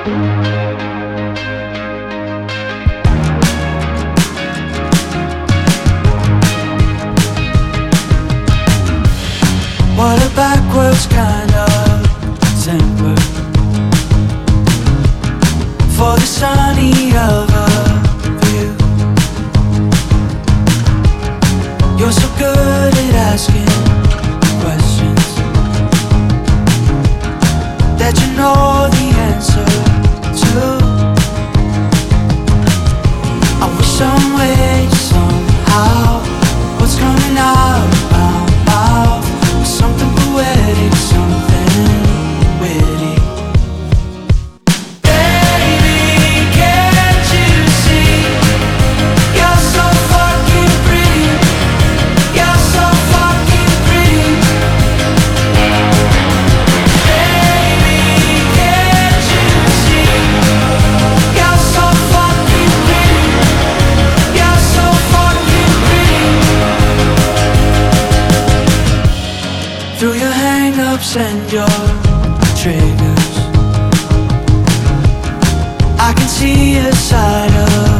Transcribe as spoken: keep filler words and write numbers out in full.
What a backwards kind of temper for the sunny of a view. You're so good at asking questions that you know the answer to. I wish some way, somehow, what's coming out of my mouth was something poetic, something witty. Baby, can't you see? You're so fucking pretty. You're so fucking pretty. Baby, can't you see? You're so fucking pretty. You're so fucking pretty. Through your hang-ups and your triggers, I can see a side of